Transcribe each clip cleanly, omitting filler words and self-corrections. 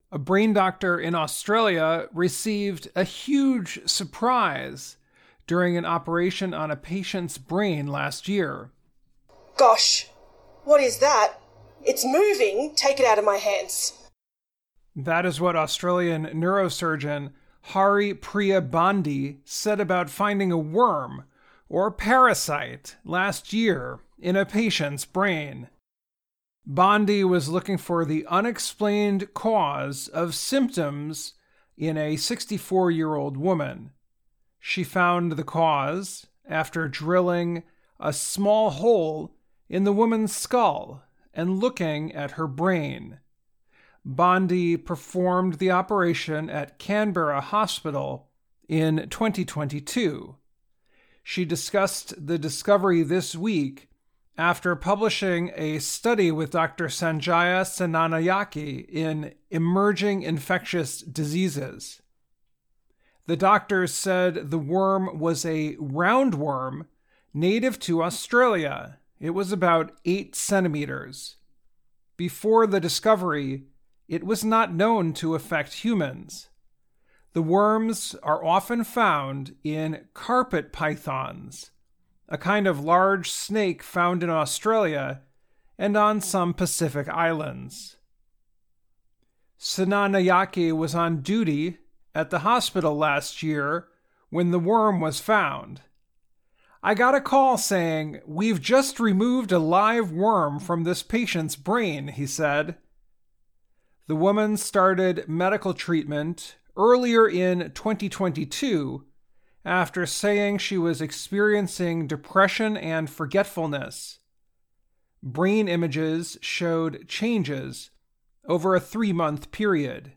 A brain doctor in Australia received a huge surprise during an operation on a patient's brain last year. Gosh, what is that? It's moving. Take it out of my hands. That is what Australian neurosurgeon Hari Priya Bandi said about finding a worm or parasite last year in a patient's brain. Bandi was looking for the unexplained cause of symptoms in a 64-year-old woman. She found the cause after drilling a small hole in the woman's skull and looking at her brain. Bandi performed the operation at Canberra Hospital in 2022. She discussed the discovery this week after publishing a study with Dr. Sanjaya Senanayake in Emerging Infectious Diseases. The doctors said the worm was a roundworm native to Australia. It was about 8 centimeters. Before the discovery, it was not known to affect humans. The worms are often found in carpet pythons, a kind of large snake found in Australia and on some Pacific islands. Senanayake was on duty at the hospital last year when the worm was found. I got a call saying, "We've just removed a live worm from this patient's brain," he said. The woman started medical treatment earlier in 2022 after saying she was experiencing depression and forgetfulness. Brain images showed changes over a 3-month period.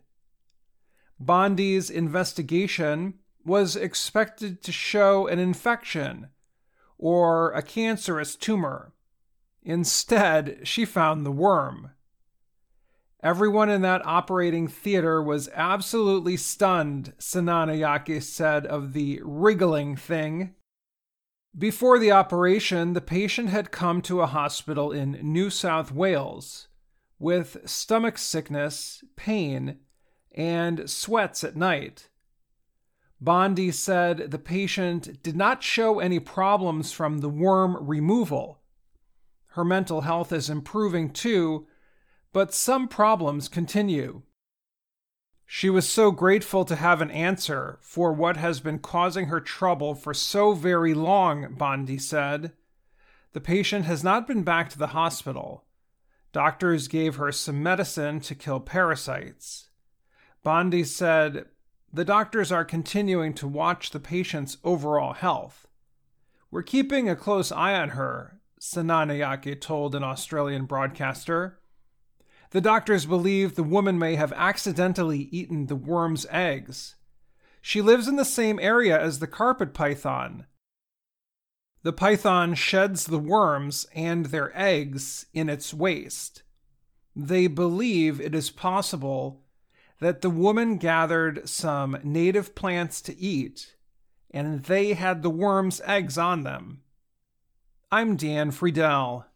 Bandi's investigation was expected to show an infection or a cancerous tumor. Instead, she found the worm. Everyone in that operating theater was absolutely stunned, Senanayake said of the wriggling thing. Before the operation, the patient had come to a hospital in New South Wales with stomach sickness, pain, and sweats at night. Bandi said the patient did not show any problems from the worm removal. Her mental health is improving too, but some problems continue. She was so grateful to have an answer for what has been causing her trouble for so very long, Bandi said. The patient has not been back to the hospital. Doctors gave her some medicine to kill parasites. Bandi said, "The doctors are continuing to watch the patient's overall health. We're keeping a close eye on her," Senanayake told an Australian broadcaster. The doctors believe the woman may have accidentally eaten the worm's eggs. She lives in the same area as the carpet python. The python sheds the worms and their eggs in its waste. They believe it is possible that the woman gathered some native plants to eat, and they had the worm's eggs on them. I'm Dan Friedel.